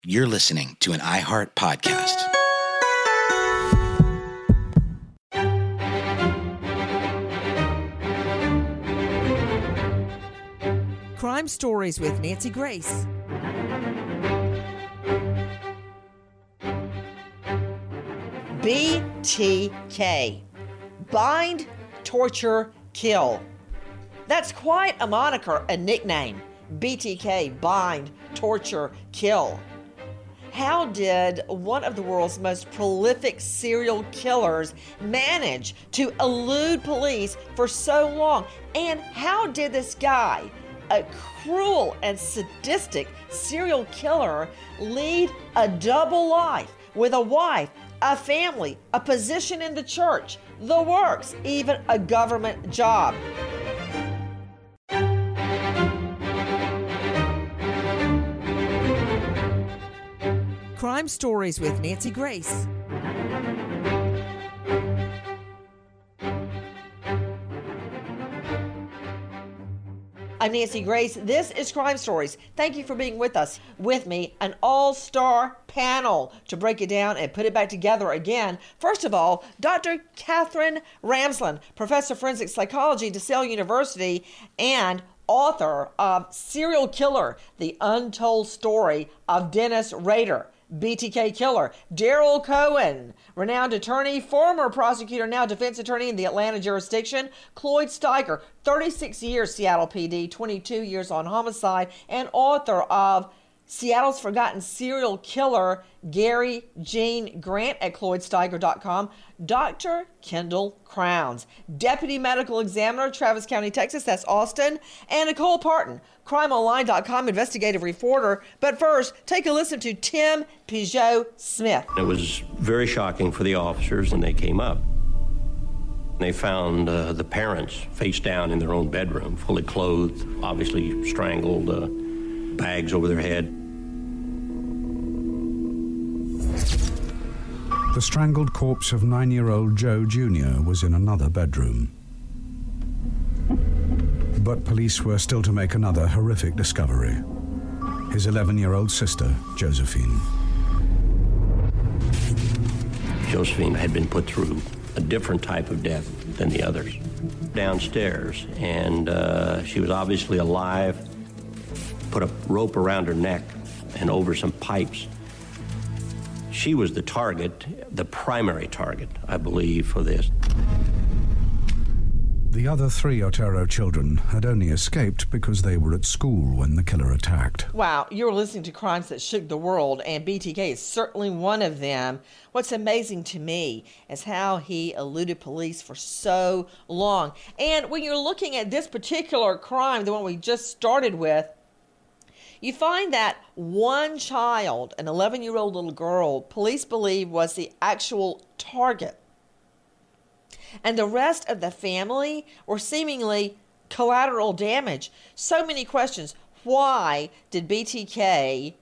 You're listening to an iHeart podcast. Crime Stories with Nancy Grace. BTK. Bind, torture, kill. That's quite a moniker, a nickname. BTK, bind, torture, kill. How did one of the world's most prolific serial killers manage to elude police for so long? And how did this guy, a cruel and sadistic serial killer, lead a double life with a wife, a family, a position in the church, the works, even a government job? Crime Stories with Nancy Grace. I'm Nancy Grace. This is Crime Stories. Thank you for being with us. With me, an all-star panel to break it down and put it back together again. First of all, Dr. Katherine Ramsland, professor of forensic psychology, DeSalle University, and author of Serial Killer, The Untold Story of Dennis Rader, BTK Killer. Daryl Cohen, renowned attorney, former prosecutor, now defense attorney in the Atlanta jurisdiction. Cloyd Steiger, 36 years Seattle PD, 22 years on homicide, and author of Seattle's Forgotten Serial Killer, Gary Jean Grant at CloydSteiger.com. Dr. Kendall Crowns, Deputy Medical Examiner, Travis County, Texas, that's Austin. And Nicole Parton, CrimeOnline.com investigative reporter. But first, take a listen to Tim Peugeot-Smith. It was very shocking for the officers when they came up. They found the parents face down in their own bedroom, fully clothed, obviously strangled, bags over their head. The strangled corpse of 9-year-old Joe Jr. was in another bedroom. But police were still to make another horrific discovery. His 11-year-old sister, Josephine. Josephine had been put through a different type of death than the others. Downstairs, and she was obviously alive, put a rope around her neck and over some pipes. She was the target, the primary target, I believe, for this. The other 3 Otero children had only escaped because they were at school when the killer attacked. Wow, you're listening to Crimes That Shook the World, and BTK is certainly one of them. What's amazing to me is how he eluded police for so long. And when you're looking at this particular crime, the one we just started with, you find that one child, an 11-year-old little girl, police believe was the actual target. And the rest of the family were seemingly collateral damage. So many questions. Why did BTK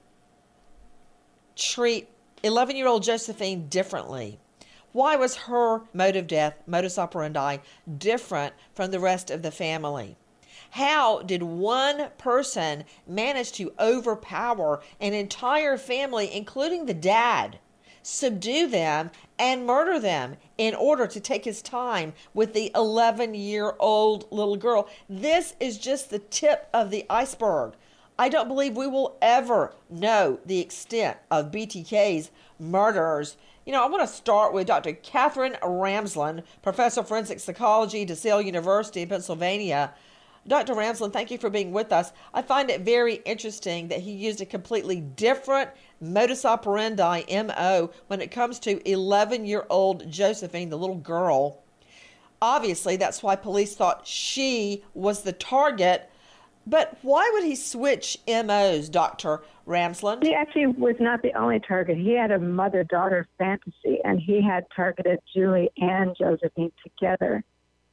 treat 11-year-old Josephine differently? Why was her mode of death, modus operandi, different from the rest of the family? How did one person manage to overpower an entire family, including the dad, subdue them, and murder them in order to take his time with the 11-year-old little girl? This is just the tip of the iceberg. I don't believe we will ever know the extent of BTK's murders. You know, I want to start with Dr. Katherine Ramsland, professor of forensic psychology, DeSalle University in Pennsylvania. Dr. Ramsland, thank you for being with us. I find it very interesting that he used a completely different modus operandi, MO, when it comes to 11-year-old Josephine, the little girl. Obviously, that's why police thought she was the target. But why would he switch MOs, Dr. Ramsland? He actually was not the only target. He had a mother-daughter fantasy, and he had targeted Julie and Josephine together.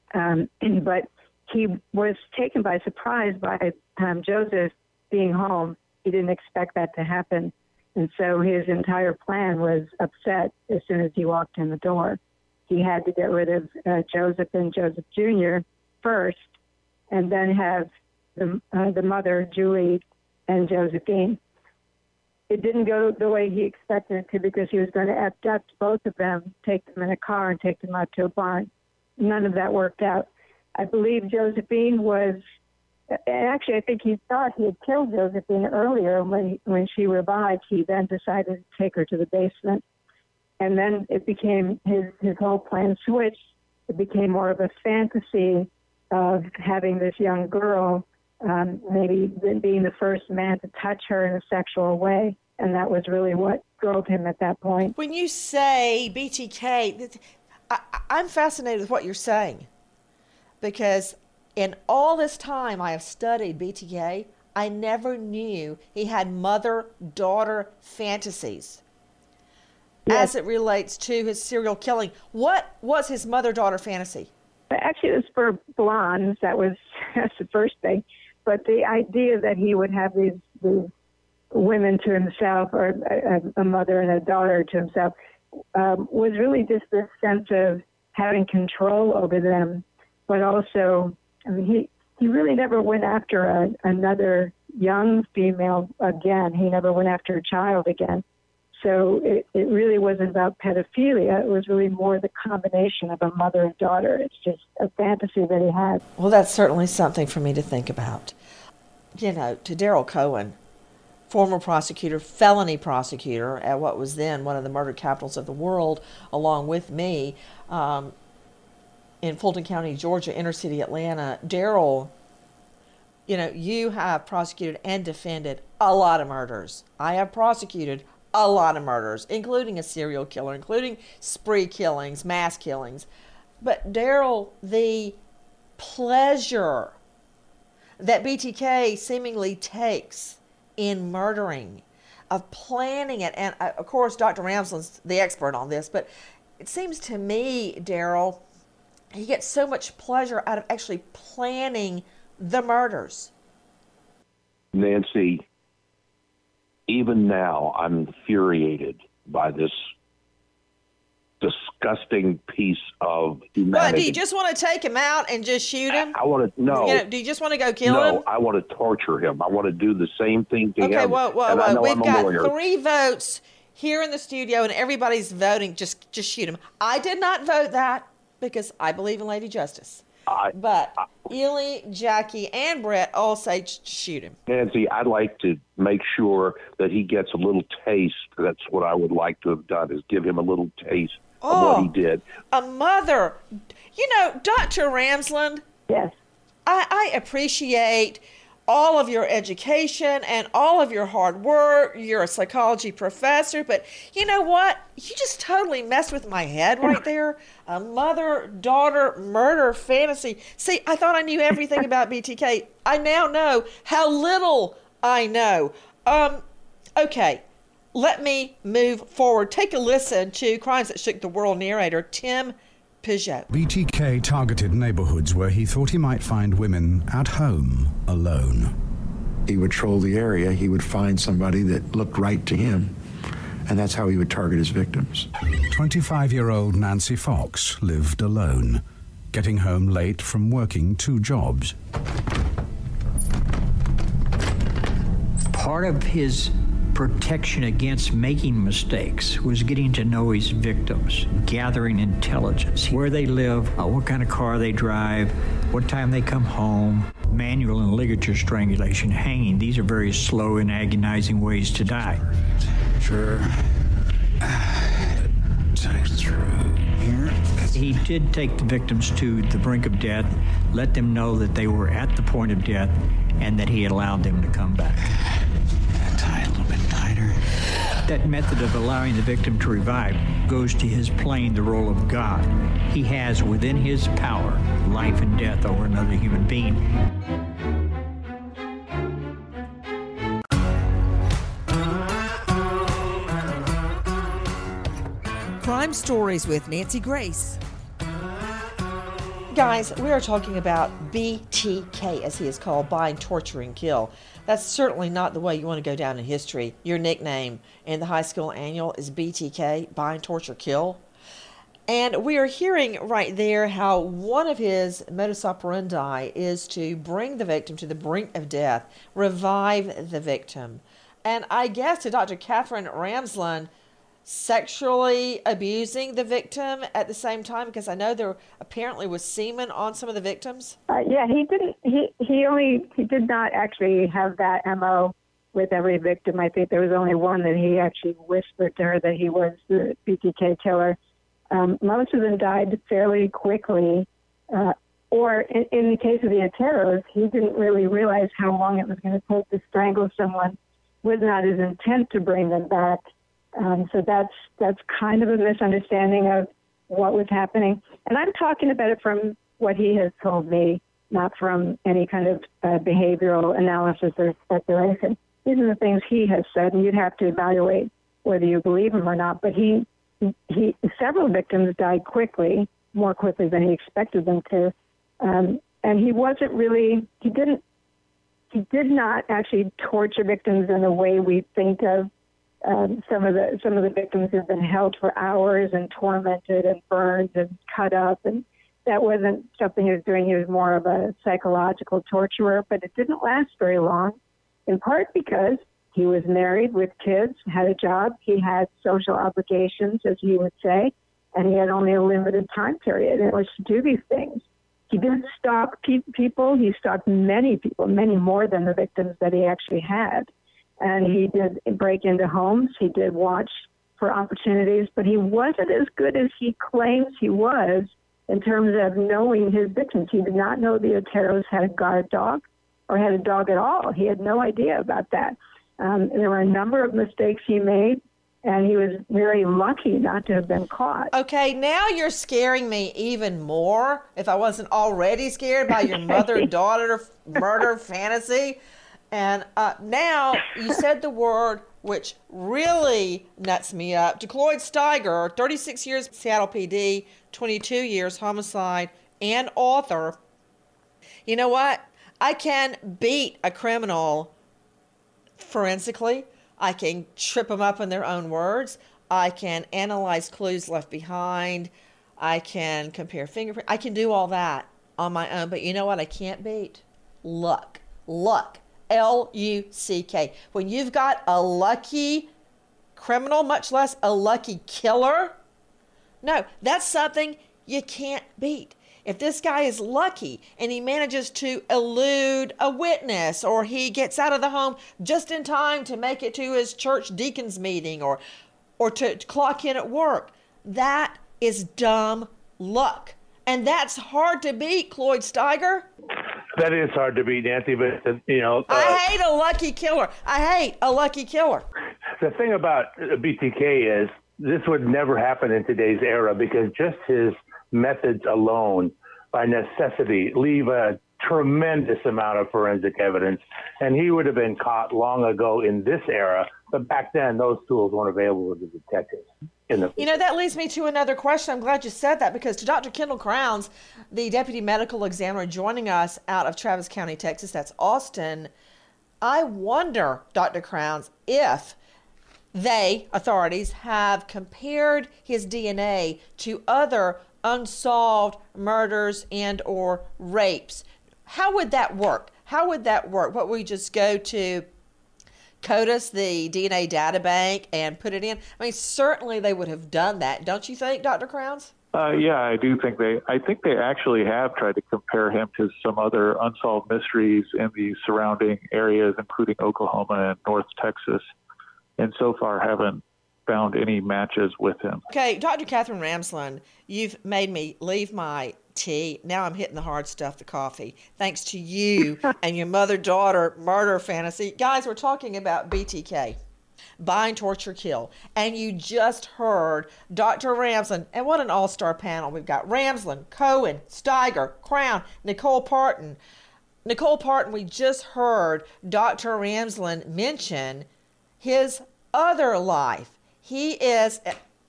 But he was taken by surprise by Joseph being home. He didn't expect that to happen. And so his entire plan was upset as soon as he walked in the door. He had to get rid of Joseph and Joseph Jr. first, and then have the mother, Julie, and Josephine. it didn't go the way he expected it to, because he was going to abduct both of them, take them in a car, and take them out to a barn. None of that worked out. I believe Josephine was, and actually I think he thought he had killed Josephine earlier. When she revived, he then decided to take her to the basement. And then it became, his whole plan switched. It became more of a fantasy of having this young girl, maybe being the first man to touch her in a sexual way. And that was really what drove him at that point. When you say BTK, I'm fascinated with what you're saying, because in all this time I have studied BTK, I never knew he had mother-daughter fantasies. Yes. As it relates to his serial killing. What was his mother-daughter fantasy? Actually, it was for blondes. That's the first thing. But the idea that he would have these women to himself, or a mother and a daughter to himself, was really just this sense of having control over them. But also, I mean, he really never went after another young female again. He never went after a child again. So it really wasn't about pedophilia. It was really more the combination of a mother and daughter. It's just a fantasy that he had. Well, that's certainly something for me to think about. You know, to Daryl Cohen, former prosecutor, felony prosecutor at what was then one of the murder capitals of the world, along with me, in Fulton County, Georgia, inner city Atlanta. Daryl, you know, you have prosecuted and defended a lot of murders. I have prosecuted a lot of murders, including a serial killer, including spree killings, mass killings. But Daryl, the pleasure that BTK seemingly takes in murdering, of planning it, and of course Dr. Ramsland's the expert on this, but it seems to me, Daryl, he gets so much pleasure out of actually planning the murders. Nancy, even now, I'm infuriated by this disgusting piece of humanity. What, do you just want to take him out and just shoot him? I want to, no. You know, do you just want to go kill him? No, I want to torture him. I want to do the same thing to him. Okay, well, we've got 3 votes here in the studio, and everybody's voting, just shoot him. I did not vote that because I believe in Lady Justice. But Ely, Jackie, and Brett all say shoot him. Nancy, I'd like to make sure that he gets a little taste. That's what I would like to have done, is give him a little taste of what he did. A mother. You know, Dr. Ramsland. Yes. I appreciate all of your education and all of your hard work. You're a psychology professor, but you know what? You just totally messed with my head right there. A mother-daughter murder fantasy. See, I thought I knew everything about BTK. I now know how little I know. Okay, let me move forward. Take a listen to Crimes That Shook the World narrator Tim Peugeot. BTK targeted neighborhoods where he thought he might find women at home alone. He would troll the area. He would find somebody that looked right to him, and that's how he would target his victims. 25-year-old Nancy Fox lived alone, getting home late from working 2 jobs. Part of his protection against making mistakes was getting to know his victims, gathering intelligence, where they live, what kind of car they drive, what time they come home. Manual and ligature strangulation, hanging, these are very slow and agonizing ways to die. Sure. Through here. He did take the victims to the brink of death, let them know that they were at the point of death, and that he allowed them to come back. Tie a little bit tighter. That method of allowing the victim to revive goes to his playing the role of God. He has within his power life and death over another human being. Crime Stories with Nancy Grace. Guys, we are talking about BTK, as he is called, bind, torture, and kill. That's certainly not the way you want to go down in history. Your nickname in the high school annual is BTK, bind, torture, kill. And we are hearing right there how one of his modus operandi is to bring the victim to the brink of death, revive the victim. And I guess to Dr. Catherine Ramsland, sexually abusing the victim at the same time, because I know there apparently was semen on some of the victims. Yeah, he didn't. He did not actually have that MO with every victim. I think there was only one that he actually whispered to her that he was the BTK killer. Most of them died fairly quickly, or in the case of the Oteros, he didn't really realize how long it was going to take to strangle someone. Was not his intent to bring them back. So that's kind of a misunderstanding of what was happening. And I'm talking about it from what he has told me, not from any kind of behavioral analysis or speculation. These are the things he has said, and you'd have to evaluate whether you believe him or not. But he several victims died quickly, more quickly than he expected them to. And he wasn't really, he did not actually torture victims in the way we think of. Some of the victims have been held for hours and tormented and burned and cut up, and that wasn't something he was doing. He was more of a psychological torturer, but it didn't last very long, in part because he was married with kids, had a job, he had social obligations, as he would say, and he had only a limited time period in which to do these things. He did stalk people. He stalked many people, many more than the victims that he actually had. And he did break into homes. He did watch for opportunities, but he wasn't as good as he claims he was in terms of knowing his victims. He did not know the Oteros had a guard dog or had a dog at all. He had no idea about that. There were a number of mistakes he made, and he was very lucky not to have been caught. Okay, now you're scaring me even more, if I wasn't already scared by your mother-daughter murder fantasy. And now you said the word which really nuts me up. DeCloyd Steiger, 36 years Seattle PD, 22 years homicide and author. You know what? I can beat a criminal forensically. I can trip them up in their own words. I can analyze clues left behind. I can compare fingerprints. I can do all that on my own. But you know what I can't beat? Luck. Luck. L-U-C-K. When you've got a lucky criminal, much less a lucky killer, no, that's something you can't beat. If this guy is lucky and he manages to elude a witness, or he gets out of the home just in time to make it to his church deacon's meeting, or to clock in at work, that is dumb luck. And that's hard to beat, Cloyd Steiger. That is hard to beat, Nancy, but, I hate a lucky killer. I hate a lucky killer. The thing about BTK is this would never happen in today's era, because just his methods alone, by necessity, leave a tremendous amount of forensic evidence. And he would have been caught long ago in this era, but back then those tools weren't available to detectives. That leads me to another question. I'm glad you said that, because to Dr. Kendall Crowns, the deputy medical examiner joining us out of Travis County, Texas, that's Austin, I wonder, Dr. Crowns, if authorities, have compared his DNA to other unsolved murders and or rapes. How would that work? What, we just go to CODIS, the DNA data bank, and put it in? I mean, certainly they would have done that. Don't you think, Dr. Crowns? Yeah, I do think I think they actually have tried to compare him to some other unsolved mysteries in the surrounding areas, including Oklahoma and North Texas, and so far haven't found any matches with him. Okay, Dr. Catherine Ramsland, you've made me leave my tea. Now I'm hitting the hard stuff, the coffee, thanks to you and your mother-daughter murder fantasy. Guys, we're talking about BTK, bind, torture, kill. And you just heard Dr. Ramsland, and what an all-star panel. We've got Ramsland, Cohen, Steiger, Crown, Nicole Parton. Nicole Parton, we just heard Dr. Ramsland mention his other life. He is,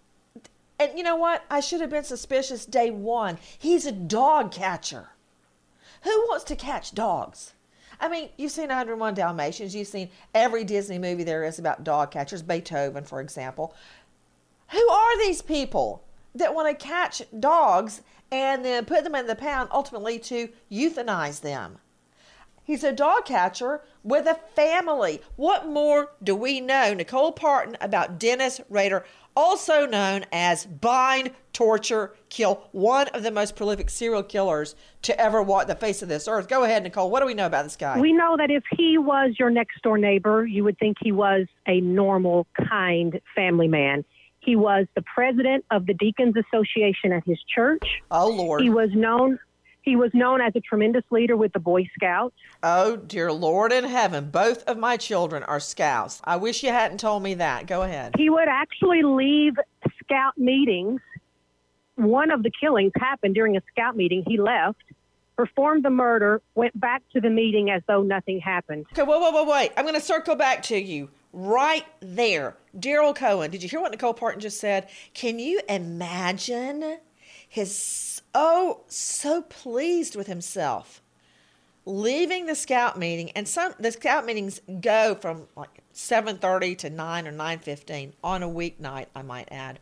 and you know what? I should have been suspicious day one. He's a dog catcher. Who wants to catch dogs? I mean, you've seen 101 Dalmatians. You've seen every Disney movie there is about dog catchers, Beethoven, for example. Who are these people that want to catch dogs and then put them in the pound, ultimately to euthanize them? He's a dog catcher with a family. What more do we know, Nicole Parton, about Dennis Rader, also known as bind, torture, kill, one of the most prolific serial killers to ever walk the face of this earth? Go ahead, Nicole. What do we know about this guy? We know that if he was your next door neighbor, you would think he was a normal, kind family man. He was the president of the Deacons Association at his church. Oh, Lord. He was known as a tremendous leader with the Boy Scouts. Oh, dear Lord in heaven. Both of my children are Scouts. I wish you hadn't told me that. Go ahead. He would actually leave Scout meetings. One of the killings happened during a Scout meeting. He left, performed the murder, went back to the meeting as though nothing happened. Okay, wait. I'm going to circle back to you right there. Daryl Cohen, did you hear what Nicole Parton just said? Can you imagine his so pleased with himself leaving the Scout meeting? And the Scout meetings go from like 7:30 to 9 or 9:15 on a weeknight, I might add.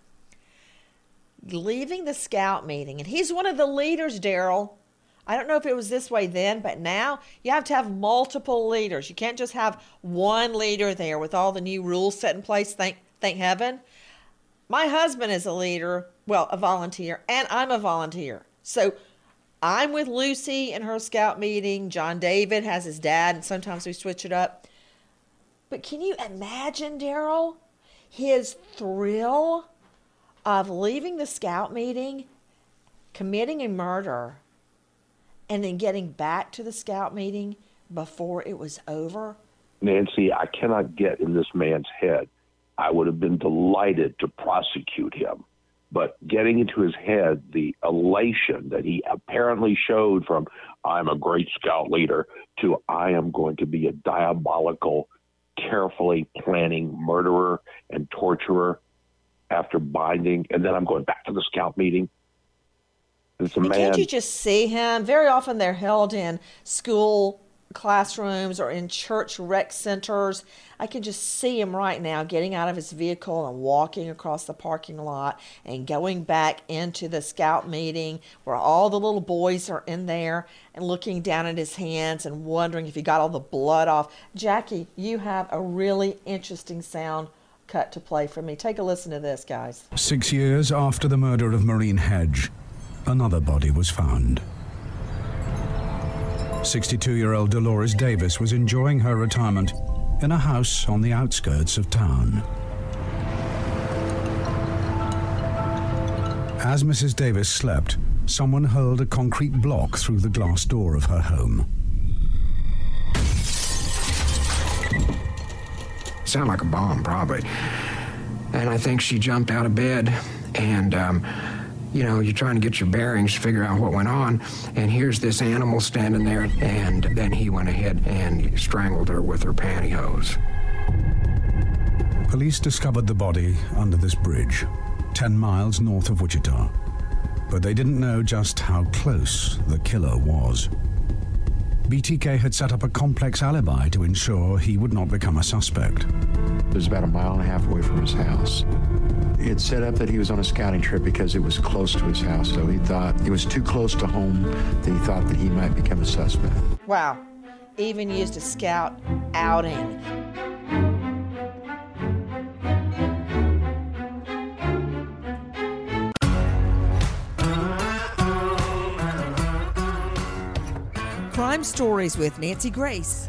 Leaving the Scout meeting, and he's one of the leaders, Daryl. I don't know if it was this way then, but now you have to have multiple leaders. You can't just have one leader there with all the new rules set in place, thank heaven. My husband is a leader, well, a volunteer, and I'm a volunteer. So I'm with Lucy in her Scout meeting. John David has his dad, and sometimes we switch it up. But can you imagine, Daryl, his thrill of leaving the Scout meeting, committing a murder, and then getting back to the Scout meeting before it was over? Nancy, I cannot get in this man's head. I would have been delighted to prosecute him. But getting into his head, the elation that he apparently showed from I'm a great Scout leader to I am going to be a diabolical, carefully planning murderer and torturer after binding, and then I'm going back to the Scout meeting. It's a man. Can't you just see him? Very often they're held in school classrooms or in church rec centers. I can just see him right now getting out of his vehicle and walking across the parking lot and going back into the Scout meeting where all the little boys are in there and looking down at his hands and wondering if he got all the blood off. Jackie, you have a really interesting sound cut to play for me. Take a listen to this, guys. 6 years after the murder of Maureen Hedge, another body was found. 62-year-old Dolores Davis was enjoying her retirement in a house on the outskirts of town. As Mrs. Davis slept, someone hurled a concrete block through the glass door of her home. Sounded like a bomb, probably. And I think she jumped out of bed and, you're trying to get your bearings, figure out what went on, and here's this animal standing there, and then he went ahead and strangled her with her pantyhose. Police discovered the body under this bridge, 10 miles north of Wichita, but they didn't know just how close the killer was. BTK had set up a complex alibi to ensure he would not become a suspect. It was about 1.5 miles away from his house. He had set up that he was on a scouting trip because it was close to his house, so he thought it was too close to home that he thought that he might become a suspect. Wow. Even used a Scout outing. Crime Stories with Nancy Grace.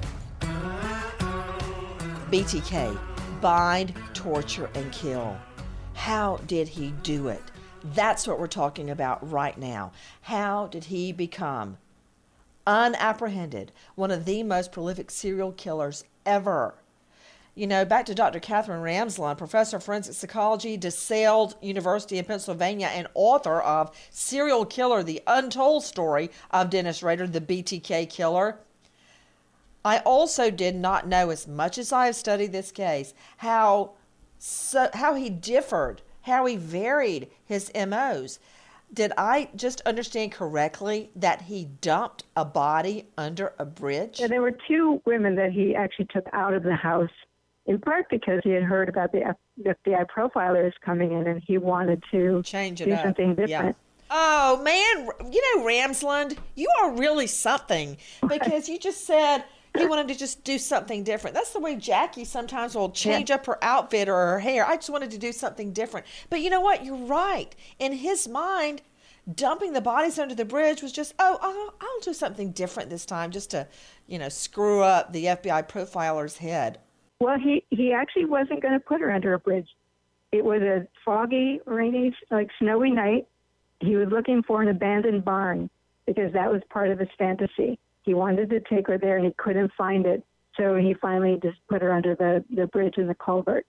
BTK, bind, torture, and kill. How did he do it? That's what we're talking about right now. How did he become unapprehended, one of the most prolific serial killers ever? Back to Dr. Catherine Ramsland, professor of forensic psychology, DeSales University in Pennsylvania, and author of Serial Killer, The Untold Story of Dennis Rader, the BTK Killer. I also did not know, as much as I have studied this case, how he differed, how he varied his MOs. Did I just understand correctly that he dumped a body under a bridge? Yeah, there were 2 women that he actually took out of the house, in part because he had heard about the FBI profilers coming in and he wanted to change it do up. Something different. Yeah. Oh, man, Ramsland, you are really something, because you just said He wanted to just do something different. That's the way Jackie sometimes will change up her outfit or her hair. I just wanted to do something different. But you know what? You're right. In his mind, dumping the bodies under the bridge was just, I'll do something different this time just to, screw up the FBI profiler's head. Well, he actually wasn't going to put her under a bridge. It was a foggy, rainy, snowy night. He was looking for an abandoned barn because that was part of his fantasy. He wanted to take her there and he couldn't find it. So he finally just put her under the bridge in the culvert.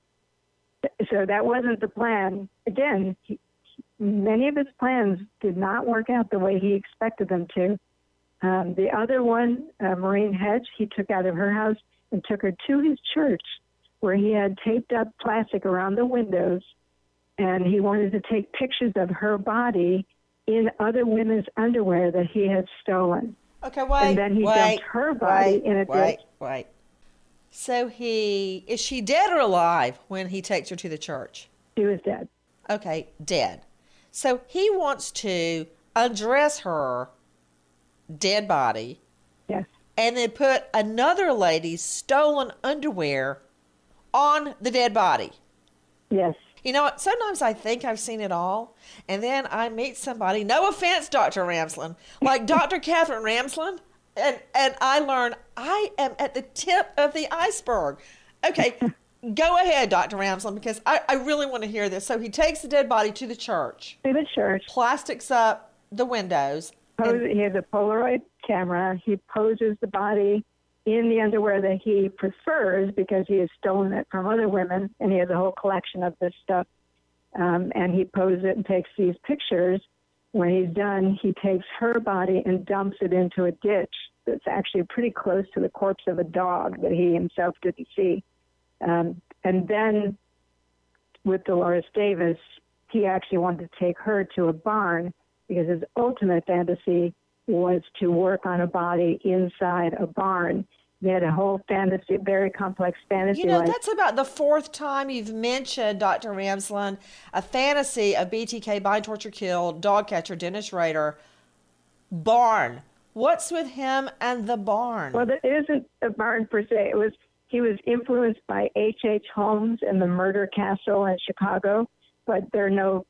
So that wasn't the plan. Again, many of his plans did not work out the way he expected them to. The other one, Maureen Hedge, he took out of her house and took her to his church where he had taped up plastic around the windows, and he wanted to take pictures of her body in other women's underwear that he had stolen. Okay, wait. And then he dumped her body in a ditch. Wait. So is she dead or alive when he takes her to the church? She was dead. Okay, dead. So he wants to undress her dead body. Yes. And then put another lady's stolen underwear on the dead body. Yes. You know what? Sometimes I think I've seen it all, and then I meet somebody, no offense, Dr. Ramsland, like Dr. Catherine Ramsland, and I learn I am at the tip of the iceberg. Okay, go ahead, Dr. Ramsland, because I really want to hear this. So he takes the dead body to the church. To the church. Plastics up the windows. He has a Polaroid camera. He poses the body in the underwear that he prefers because he has stolen it from other women, and he has a whole collection of this stuff. And he poses it and takes these pictures. When he's done, he takes her body and dumps it into a ditch that's actually pretty close to the corpse of a dog that he himself didn't see. And then with Dolores Davis, he actually wanted to take her to a barn because his ultimate fantasy was to work on a body inside a barn. They had a whole fantasy, very complex fantasy. That's about the fourth time you've mentioned, Dr. Ramsland, a fantasy of BTK, Bind, Torture, Kill, dog catcher, Dennis Rader, barn. What's with him and the barn? Well, it isn't a barn per se. He was influenced by H.H. Holmes and the Murder Castle in Chicago, but there are no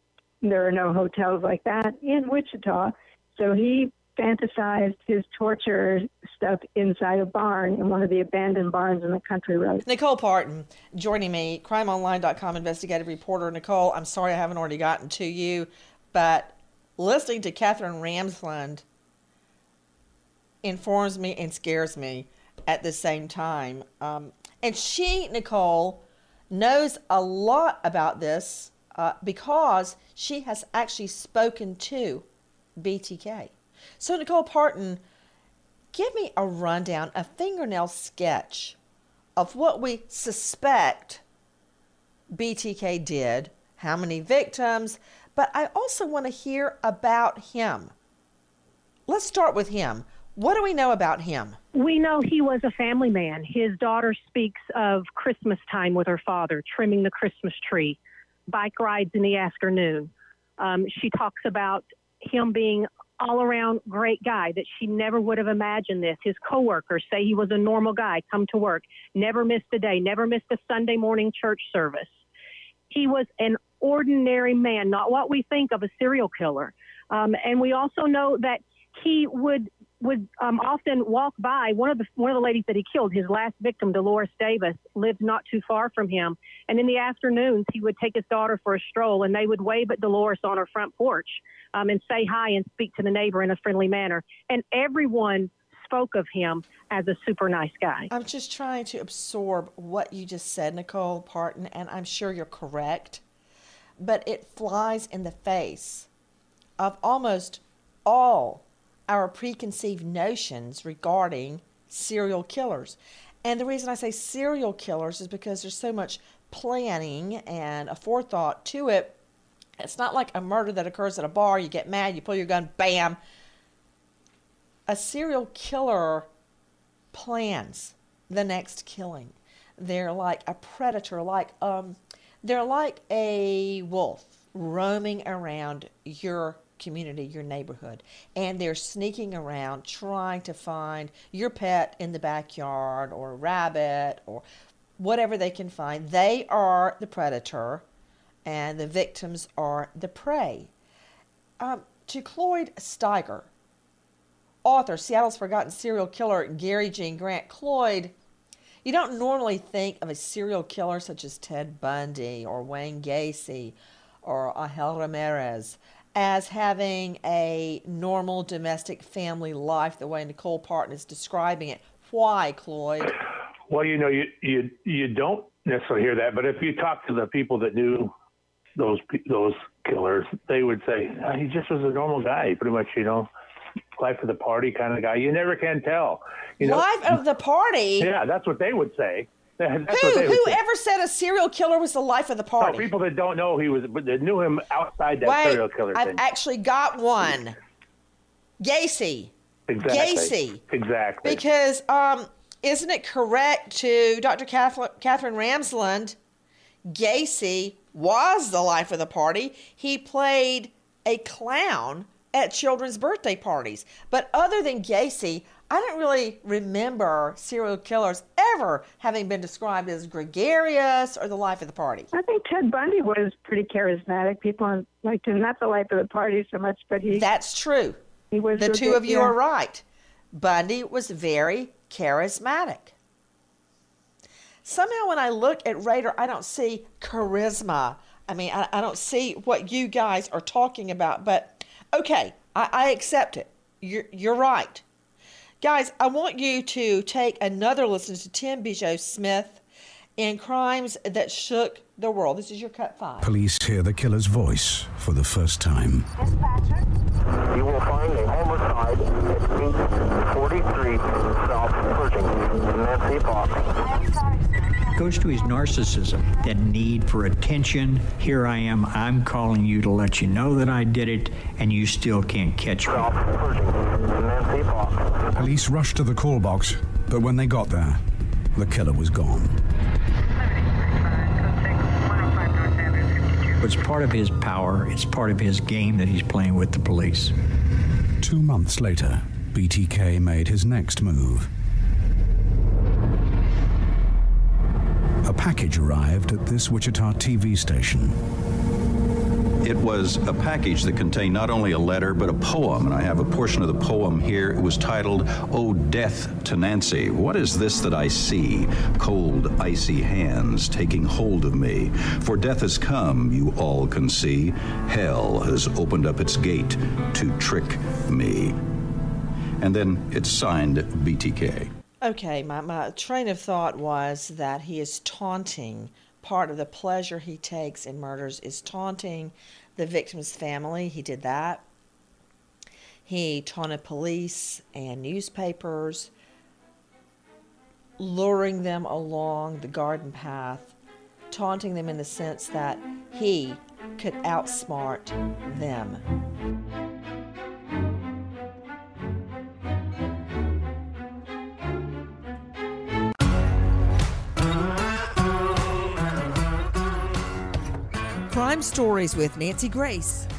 hotels like that in Wichita. So he fantasized his torture stuff inside a barn in one of the abandoned barns in the country road. Nicole Parton joining me, crimeonline.com investigative reporter. Nicole, I'm sorry I haven't already gotten to you, but listening to Catherine Ramsland informs me and scares me at the same time. And she, Nicole, knows a lot about this because she has actually spoken to BTK. So, Nicole Parton, give me a rundown, a fingernail sketch of what we suspect BTK did, how many victims, but I also want to hear about him. Let's start with him. What do we know about him? We know he was a family man. His daughter speaks of Christmas time with her father, trimming the Christmas tree, bike rides in the afternoon. She talks about him being all-around great guy, that she never would have imagined this. His coworkers say he was a normal guy, come to work, never missed a day, never missed a Sunday morning church service. He was an ordinary man, not what we think of a serial killer. And we also know that he would often walk by one of the ladies that he killed. His last victim, Dolores Davis, lived not too far from him. And in the afternoons, he would take his daughter for a stroll, and they would wave at Dolores on her front porch and say hi and speak to the neighbor in a friendly manner. And everyone spoke of him as a super nice guy. I'm just trying to absorb what you just said, Nicole Parton, and I'm sure you're correct, but it flies in the face of almost all our preconceived notions regarding serial killers. And the reason I say serial killers is because there's so much planning and a forethought to it. It's not like a murder that occurs at a bar, you get mad, you pull your gun, bam. A serial killer plans the next killing. They're like a predator, they're like a wolf roaming around your community, your neighborhood, and they're sneaking around trying to find your pet in the backyard or a rabbit or whatever they can find. They are the predator and the victims are the prey. To Cloyd Steiger, author, Seattle's Forgotten Serial Killer, Gary Gene Grant. Cloyd, you don't normally think of a serial killer such as Ted Bundy or Wayne Gacy or Angel Ramirez as having a normal domestic family life the way Nicole Parton is describing it. Why, Cloyd? Well, you know, you don't necessarily hear that, but if you talk to the people that knew those killers, they would say he just was a normal guy, pretty much, you know, life of the party kind of guy. You never can tell. You know? Life of the party? Yeah, that's what they would say. Whoever said a serial killer was the life of the party? No, people that don't know he was, but that knew him outside that serial killer thing. I've actually got one. Gacy. Exactly. Gacy. Exactly. Because isn't it correct to Dr. Catherine Ramsland, Gacy was the life of the party. He played a clown at children's birthday parties. But other than Gacy, I don't really remember serial killers ever having been described as gregarious or the life of the party. I think Ted Bundy was pretty charismatic. People liked him, not the life of the party so much, but he... That's true. He was the two of you are right. Bundy was very charismatic. Somehow when I look at Rader, I don't see charisma. I mean, I don't see what you guys are talking about. But, okay, I accept it. You're right. Guys, I want you to take another listen to Tim Bijou-Smith in Crimes That Shook the World. This is your Cut 5. Police hear the killer's voice for the first time. Dispatcher. You will find a homicide at 843 South Pershing, Nancy Fox. I'm sorry, sir. Goes to his narcissism, that need for attention. Here I am, I'm calling you to let you know that I did it, and you still can't catch me. South Pershing, Nancy Fox. Police rushed to the call box, but when they got there, the killer was gone. It's part of his power. It's part of his game that he's playing with the police. 2 months later, BTK made his next move. A package arrived at this Wichita TV station. It was a package that contained not only a letter, but a poem, and I have a portion of the poem here. It was titled, "Oh, Death to Nancy, what is this that I see? Cold, icy hands taking hold of me. For death has come, you all can see. Hell has opened up its gate to trick me." And then it's signed BTK. Okay, my train of thought was that he is taunting. Part of the pleasure he takes in murders is taunting the victim's family. He did that. He taunted police and newspapers, luring them along the garden path, taunting them in the sense that he could outsmart them. Crime Stories with Nancy Grace.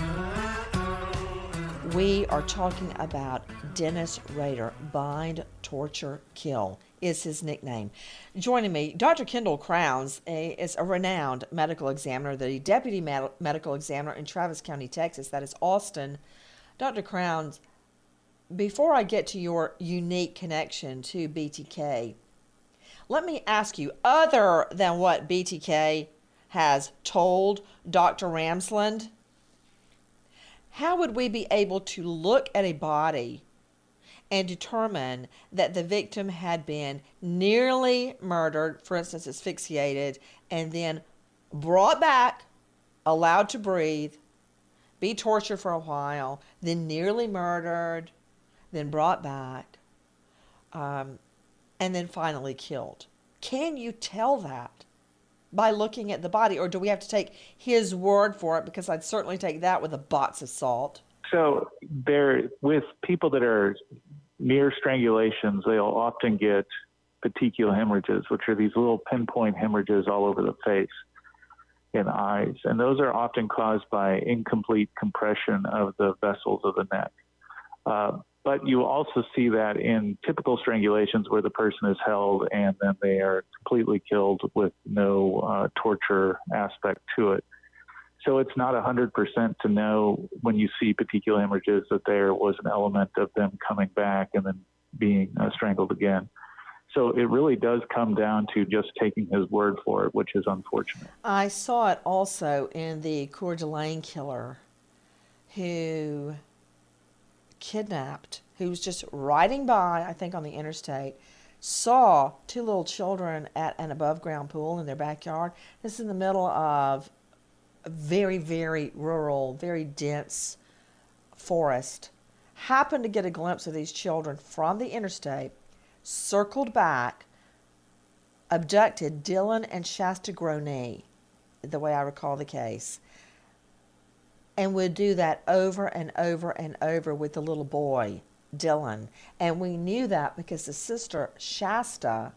We are talking about Dennis Rader. Bind, Torture, Kill is his nickname. Joining me, Dr. Kendall Crowns is a renowned medical examiner, the deputy medical examiner in Travis County, Texas. That is Austin. Dr. Crowns, before I get to your unique connection to BTK, let me ask you, other than what BTK has told Dr. Ramsland, how would we be able to look at a body and determine that the victim had been nearly murdered, for instance, asphyxiated, and then brought back, allowed to breathe, be tortured for a while, then nearly murdered, then brought back, and then finally killed? Can you tell that by looking at the body, or do we have to take his word for it? Because I'd certainly take that with a box of salt. So there, with people that are near strangulations, they'll often get petechial hemorrhages, which are these little pinpoint hemorrhages all over the face. and eyes. And those are often caused by incomplete compression of the vessels of the neck. But you also see that in typical strangulations where the person is held and then they are completely killed with no torture aspect to it. So it's not 100% to know when you see petechial hemorrhages that there was an element of them coming back and then being strangled again. So it really does come down to just taking his word for it, which is unfortunate. I saw it also in the Coeur d'Alene killer who kidnapped, who was just riding by, I think on the interstate, saw two little children at an above-ground pool in their backyard. This is in the middle of a very, very rural, very dense forest. Happened to get a glimpse of these children from the interstate, circled back, abducted Dylan and Shasta Groney, the way I recall the case, and would do that over and over and over with the little boy, Dylan. And we knew that because the sister, Shasta,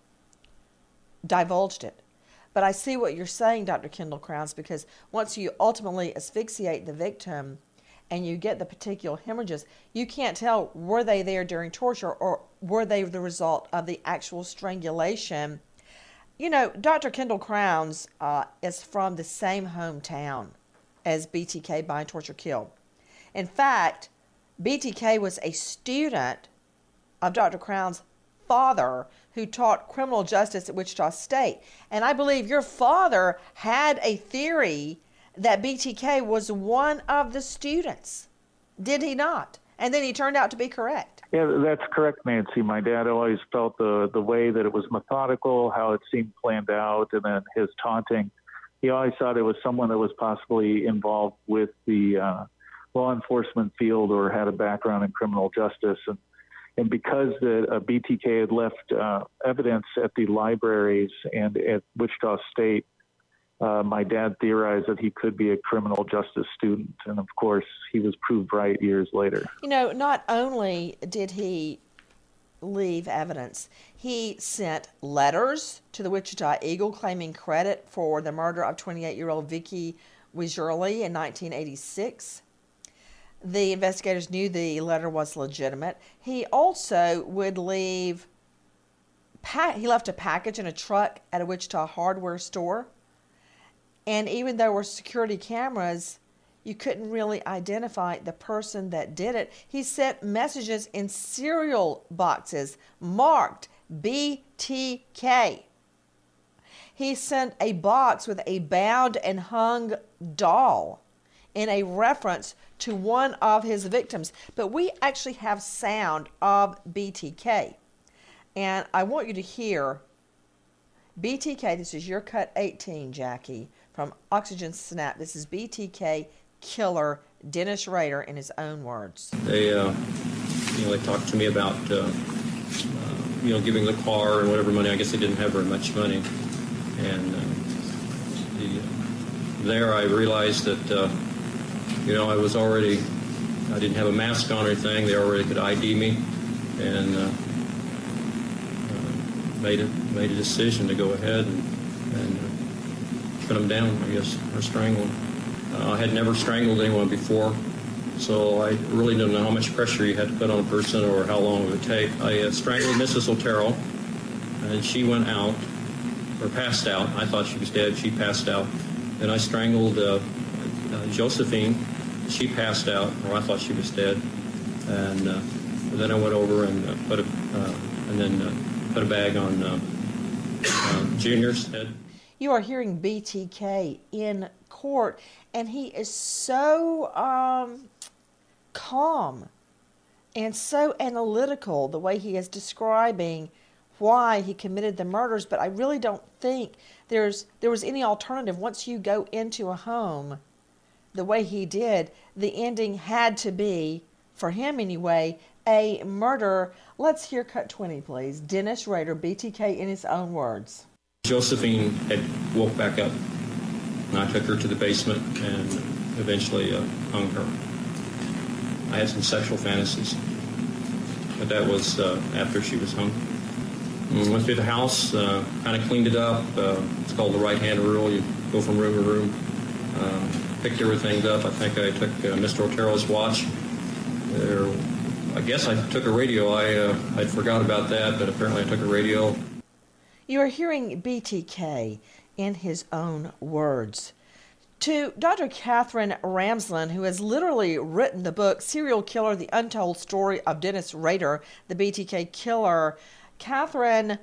divulged it. But I see what you're saying, Dr. Kendall Crowns, because once you ultimately asphyxiate the victim and you get the petechial hemorrhages, you can't tell, were they there during torture or were they the result of the actual strangulation? You know, Dr. Kendall Crowns is from the same hometown as BTK, Bind, Torture, Kill. In fact, BTK was a student of Dr. Crowns' father who taught criminal justice at Wichita State. And I believe your father had a theory that BTK was one of the students. Did he not? And then he turned out to be correct. Yeah, that's correct, Nancy. My dad always felt the way that it was methodical, how it seemed planned out, and then his taunting. He always thought it was someone that was possibly involved with the law enforcement field or had a background in criminal justice. And because the BTK had left evidence at the libraries and at Wichita State, my dad theorized that he could be a criminal justice student. And of course, he was proved right years later. You know, not only did he leave evidence, he sent letters to the Wichita Eagle claiming credit for the murder of 28-year-old Vicky Wijurli in 1986. The investigators knew the letter was legitimate. He also would leave, he left a package in a truck at a Wichita hardware store. And even though there were security cameras, you couldn't really identify the person that did it. He sent messages in cereal boxes marked BTK. He sent a box with a bound and hung doll in a reference to one of his victims. But we actually have sound of BTK. And I want you to hear BTK. This is your cut 18, Jackie, from Oxygen Snap. This is BTK killer Dennis Rader in his own words. They, they talked to me about, giving the car and whatever money. I guess they didn't have very much money. And there I realized that, I didn't have a mask on or anything. They already could ID me, and made a decision to go ahead and put them down, I guess, or strangle them. I had never strangled anyone before, so I really didn't know how much pressure you had to put on a person or how long it would take. I strangled Mrs. Otero, and she went out, or passed out. I thought she was dead. She passed out. Then I strangled Josephine. She passed out, or I thought she was dead. And then I went over and put a bag on Junior's head. You are hearing BTK in court, and he is so calm and so analytical the way he is describing why he committed the murders. But I really don't think there was any alternative. Once you go into a home the way he did, the ending had to be, for him anyway, a murder. Let's hear cut 20, please. Dennis Rader, BTK, in his own words. Josephine had woke back up, and I took her to the basement and eventually hung her. I had some sexual fantasies, but that was after she was hung. And went through the house, kind of cleaned it up. It's called the right-hand rule. You go from room to room. Picked everything up. I think I took Mr. Otero's watch. I guess I took a radio. I forgot about that, but apparently I took a radio. You are hearing BTK in his own words. To Dr. Catherine Ramsland, who has literally written the book Serial Killer, The Untold Story of Dennis Rader, the BTK Killer, Catherine,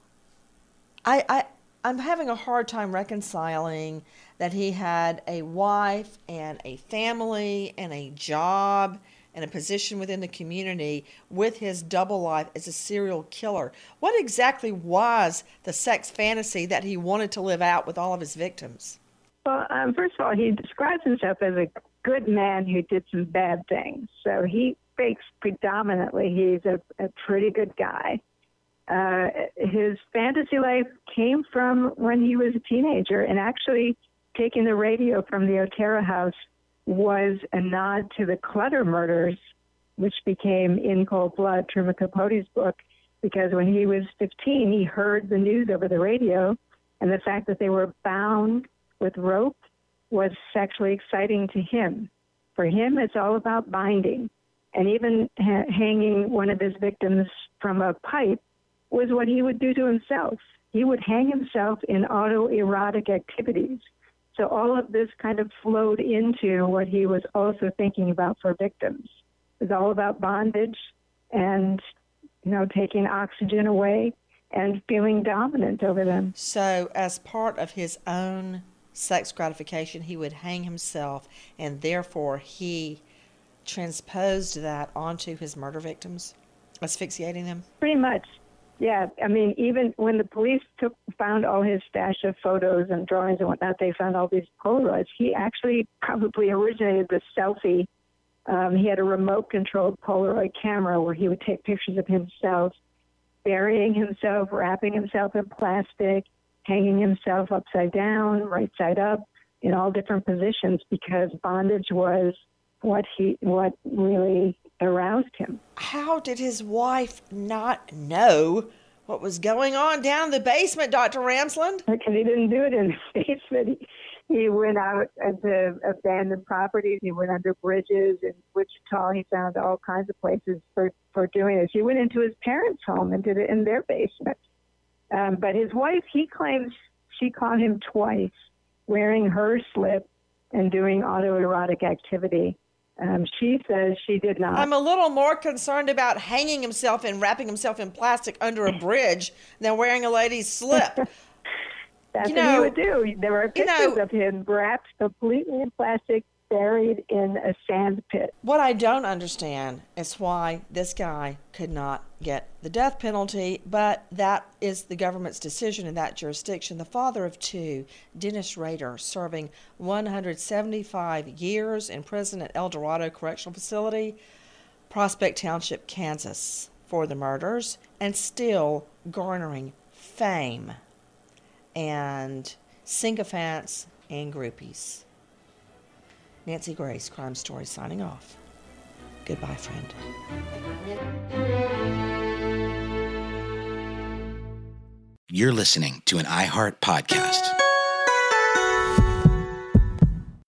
I'm having a hard time reconciling that he had a wife and a family and a job and a position within the community with his double life as a serial killer. What exactly was the sex fantasy that he wanted to live out with all of his victims? Well, first of all, he describes himself as a good man who did some bad things. So he thinks predominantly he's a pretty good guy. His fantasy life came from when he was a teenager, and actually taking the radio from the Otero house was a nod to the Clutter murders, which became In Cold Blood, Truman Capote's book, because when he was 15, he heard the news over the radio, and the fact that they were bound with rope was sexually exciting to him. For him, it's all about binding. And even hanging one of his victims from a pipe was what he would do to himself. He would hang himself in autoerotic activities. So all of this kind of flowed into what he was also thinking about for victims. It was all about bondage and, taking oxygen away and feeling dominant over them. So as part of his own sex gratification, he would hang himself, and therefore he transposed that onto his murder victims, asphyxiating them? Pretty much. Yeah, I mean, even when the police found all his stash of photos and drawings and whatnot, they found all these Polaroids. He actually probably originated the selfie. He had a remote-controlled Polaroid camera where he would take pictures of himself, burying himself, wrapping himself in plastic, hanging himself upside down, right side up, in all different positions, because bondage was what really aroused him. How did his wife not know what was going on down in the basement, Dr. Ramsland? Because he didn't do it in the basement. He went out into abandoned properties. He went under bridges in Wichita. He found all kinds of places for doing this. He went into his parents' home and did it in their basement. But his wife, he claims she caught him twice wearing her slip and doing autoerotic activity. She says she did not. I'm a little more concerned about hanging himself and wrapping himself in plastic under a bridge than wearing a lady's slip. That's what he would do. There were pictures of him wrapped completely in plastic, buried in a sand pit. What I don't understand is why this guy could not get the death penalty, but that is the government's decision in that jurisdiction. The father of two, Dennis Rader, serving 175 years in prison at El Dorado Correctional Facility, Prospect Township, Kansas, for the murders, and still garnering fame and sycophants and groupies. Nancy Grace, Crime Story, signing off. Goodbye, friend. You're listening to an iHeart podcast.